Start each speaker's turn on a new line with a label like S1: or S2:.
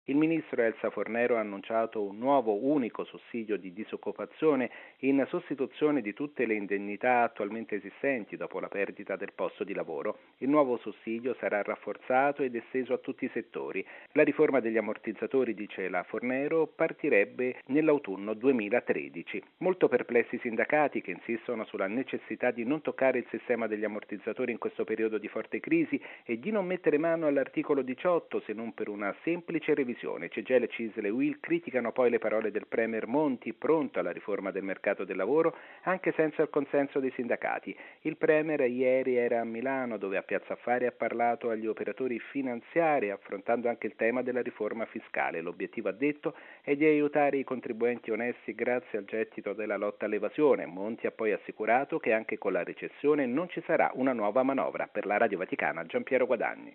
S1: Il ministro Elsa Fornero ha annunciato un nuovo unico sussidio di disoccupazione in sostituzione di tutte le indennità attualmente esistenti dopo la perdita del posto di lavoro. Il nuovo sussidio sarà rafforzato ed esteso a tutti i settori. La riforma degli ammortizzatori, dice la Fornero, partirebbe nell'autunno 2013. Molto perplessi i sindacati che insistono sulla necessità di non toccare il sistema degli ammortizzatori in questo periodo di forte crisi e di non mettere mano all'articolo 18 se non per una semplice revisione. CGIL, CISL e UIL criticano poi le parole del Premier Monti, pronto alla riforma del mercato del lavoro anche senza il consenso dei sindacati. Il Premier ieri era a Milano dove a Piazza Affari ha parlato agli operatori finanziari affrontando anche il tema della riforma fiscale. L'obiettivo, ha detto, è di aiutare i contribuenti onesti grazie al gettito della lotta all'evasione. Monti ha poi assicurato che anche con la recessione non ci sarà una nuova manovra. Per la Radio Vaticana, Giampiero Guadagni.